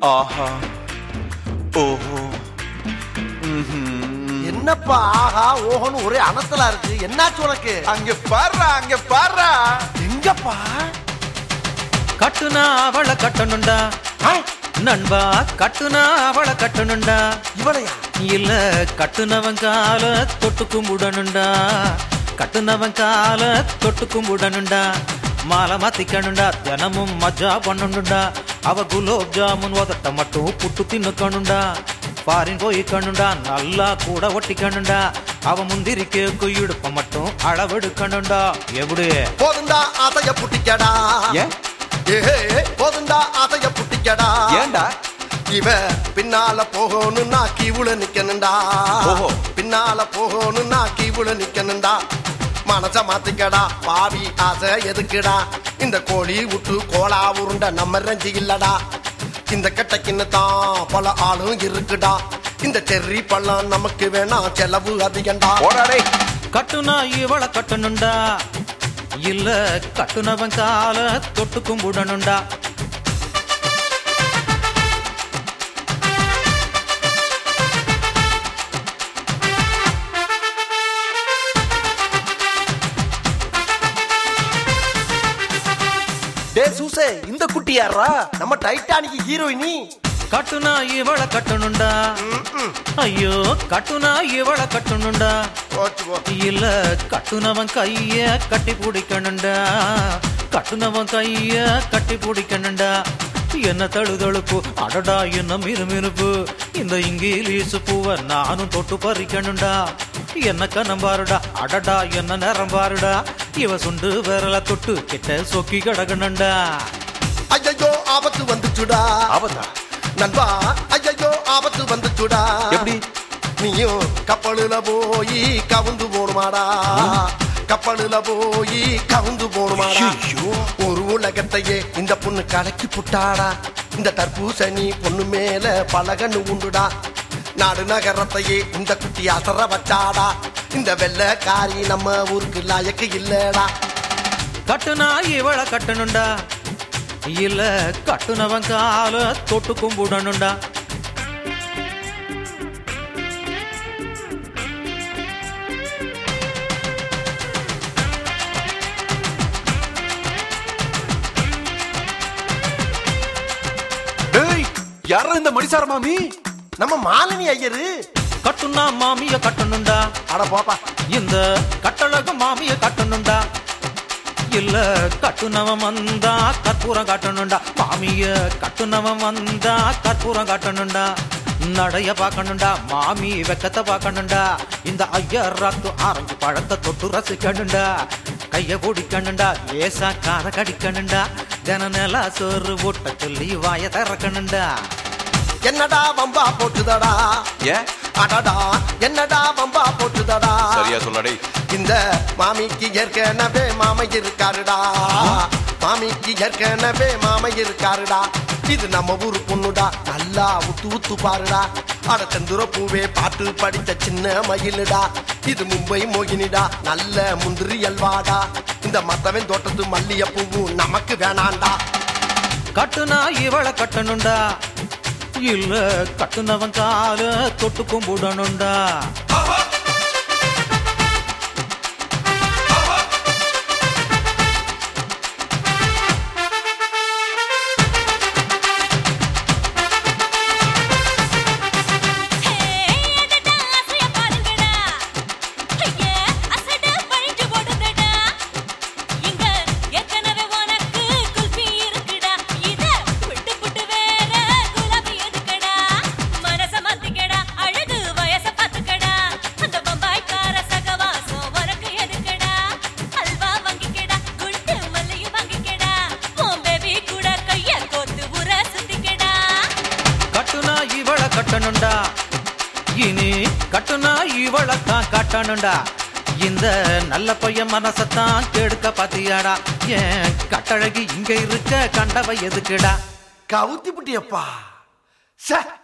ஆஹா ஓஹோ என்னப்பா ஆஹா ஓஹோன்னு ஒரே அனத்தலா இருக்கு. என்னாச்சு உனக்கு? அங்க பாடுறா அங்க பாடுறா. எங்கப்பா? கட்டுனா அவளை கட்டணுண்டா நண்பா, கட்டுனா அவளை கட்டணுண்டா. இவளையா? இல்ல கட்டுனவன் கால தொட்டு கும்பிடணுண்டா, கட்டுனவன் கால தொட்டு கும்பிடணுண்டா. மாலை மாத்திக்கணுண்டா, தினமும் மஜா பண்ணணுண்டா. அவ குலோப் ஜாமுன் உதட்ட மட்டும் புட்டு தின்னுக்கணுண்டா. பாரின் போய்க்கணுண்டா, நல்லா கூட ஒட்டிக்கணுண்டா. அவ முந்திரி கேக்கு இடுப்ப மட்டும் அளவெடுக்கணுண்டா. எப்படி போதுண்டா ஆசைய புட்டிக்கடா. ஏன் போதுண்டா ஆசைய புட்டிக்கடா. ஏண்டா? இவ பின்னால போகணும்னா கீவுல நிக்கணுண்டா. ஓஹோ. பின்னால போகணும்னா கீவுல நிக்கணுண்டா. மனச மாத்திக்கடா, பாவி ஆசை எதுக்குடா? இந்த கோழி விட்டு கோலா உருண்ட நம்ம ரஞ்சி இல்லடா. இந்த கட்டைக்குன்னு தான் பல ஆளும் இருக்குடா. இந்த செர்ரி பழம் நமக்கு வேணாம், செலவு அதிகண்டா. கட்டுனா இவளை கட்டணுண்டா, இல்ல கட்டுனவன் கால தொட்டு கும்பிடணுண்டா. டே சூசே, இந்த குட்டி யாரா? நம்ம டைட்டானிக் ஹீரோயினி. கட்டுனா இவளை கட்டணுண்டா, ஐயோ கட்டுனா இவளை கட்டணுண்டா. இல்ல கட்டுனவன் கைய கட்டி பிடிக்கணுண்டா, கட்டுனவன் கைய கட்டி பிடிக்கணுண்டா. என்ன தழுதழுப்பு, அடடா என்ன மிருமிருப்பு. இந்த இங்கிலீஷ் பூவ நானும் தொட்டு பறிக்கணுண்டா. என்ன கண்ணம் பாருடா, அடடா என்ன நேரம் பாருடா. இவ சுண்டு விரல தொட்டு கிட்ட சொக்கி கிடக்கணுண்டா. ஐயோ ஆபத்து வந்துச்சுடா. ஆபத்தா? நண்பா ஐயோ ஆபத்து வந்துச்சுடா. எப்படி? நீயும் கப்பலுல போய் கவுந்து போடுமாடா. கப்பலுல போய் கவுந்து போடுமாடா. ஒரு உலகத்தையே இந்த பொண்ணு கலக்கி புட்டாடா. இந்த தர்பூசணி பொண்ணு மேல பலகன்னு உண்டுடா. நாடு நகரத்தையே இந்த குட்டி அசர வச்சாடா. இந்த வெள்ளக்காரி நம்ம ஊருக்கு லாயக்கு இல்லடா. கட்டுனா இவளை கட்டணுண்டா, இல்ல கட்டுனவன் கால தொட்டு கும்பிடணுண்டா. டேய், யாரா இந்த மடிசார மாமி? நம்ம மாலினி ஐயரு. கட்டுனா மாமிய கட்டணுண்டா, அட போப்பா. இந்த கட்டழக மாமிய கட்டணுண்டா. இல்ல கட்டுனவன் வந்தா கற்பூரம் காட்டணுண்டா. மாமிய கட்டுனவன் வந்தா கற்பூரம் காட்டணுண்டா. நடைய பார்க்கணுண்டா, மாமி வெக்கத்தை பார்க்கணுண்டா. இந்த ஐயராத்து ஆரஞ்சு பழத்தை தொட்டு ரசிக்கணுண்டா. கைய பிடிக்கணுண்டா, லேசா கார கடிக்கணுண்டா. தின நில சோறு ஊட்ட சொல்லி வாய திறக்கணுண்டா. என்னடா வம்பா போட்டுதடா. ஏன்? அடடா என்னடா வம்பா போட்டுதடா. சரியா சொல்லடே. இந்த மாமிக்கு ஏற்கனவே மாமை இருக்காருடா. மாமிக்கு ஏற்கனவே மாமை இருக்காருடா. இது நம்ம ஊரு பொண்ணுடா, நல்லா உத்து உத்து பாருடா. அட செந்துர பூவே பாட்டு படித்த சின்ன மயிலுடா. இது மும்பை மோகினிடா, நல்ல முந்திரி அல்வாடா. இந்த மத்தவன் தோட்டத்து மல்லிய பூவும் நமக்கு வேணாண்டா. கட்டுனா இவளை கட்டணுண்டா, இல்ல கட்டுனவன் கால தொட்டு கும்பிடணுண்டா. கட்டணுண்டா, இனி கட்டுனா இவளைத்தான் கட்டணுண்டா. இந்த நல்ல பையன் மனசத்தான் கெடுக்க பாத்தியாடா. ஏன் கட்டழகி இங்க இருக்க கண்டவ எதுக்குடா? கவுத்தி புட்டியப்பா. சே